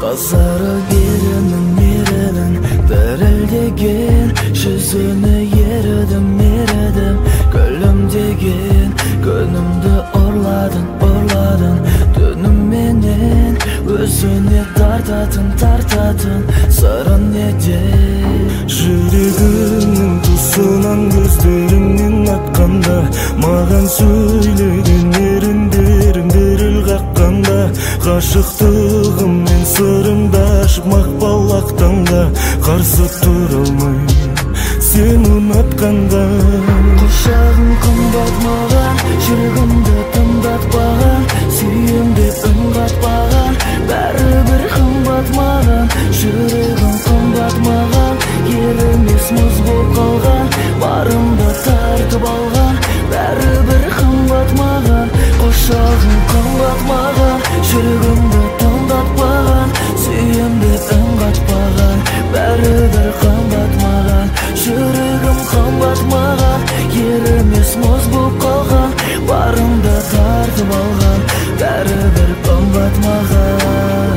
Тазара берінің мерінің дірілдеген жүзіне ерідім күлімдеген күнімді ұрладың түніменен өзіне тартатын сырын неде жүрегімнің тұсынан көздеріңнен атқанда маған сөйлеген еріндерің діріл қаққанда ғашықтығым мен сырымды ашып мақпалақтанда қарсы тұра алмаймын сен ұнатқанда құшағың қымбат маған жүрегімді тыңдатпаған сүйем деп үн қатпаған бәрібір қымбат маған жүрегім қымбат маған ер емес мұз болып қалған барымды тартып алған бәрібір қымбат маған құшағың қымбат маған жүрегімді тыңдатпаған сүйем деп үн қатпаған бәрібір қымбат маған жүрегім қымбат маған ер емес мұз болып қалған барымды тартып алған бәрібір қымбат маған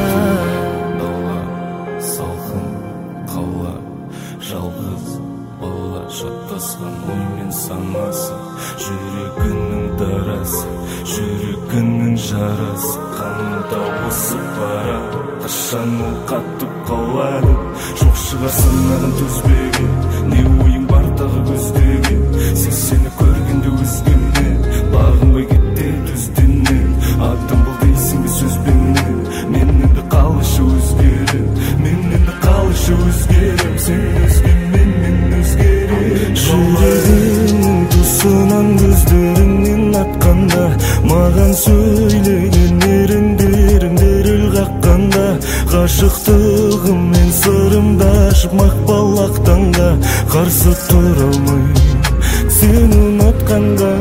салқын қала жалғыз бала шаттасқан оймен санасы жүрегінің дарасы жүрегінің жарасы қанымда осып барады қашан ол қатып қалады жоқ шығар сынағын төзбеген не ойың бар тағы көздеген сені көргенде өзгемнен бағынбай кетті төзденнен атым бұл дейсің бе сөзбенен мен енді қалайша өзгерем сен өзгемен мен өзгерем жүрегімнің тұсынан көздеріңнен атқанда маған сөйлеген еріндерің діріл қаққанда ғашықтығым мен сырымды ашып мақпалақтанда қарсы тұра алмаймын сен ұнатқанда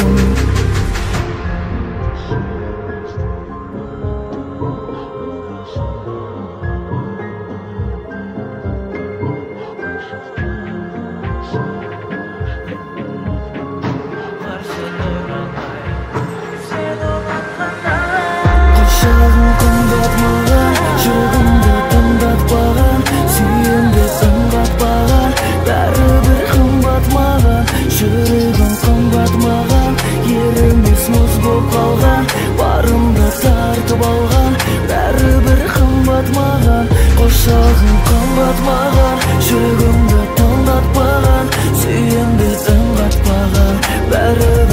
құшағың қымбат маған жүрегімді тыңдатпаған сүйем деп үн қатпаған бәрібір қымбат маған жүрегім қымбат маған ер емес мұз болып қалған барымды тартып алған бәрібір қымбат маған құшағың қымбат маған жүрегімді тыңдатпаған сүйем деп үн қатпаған бәрібір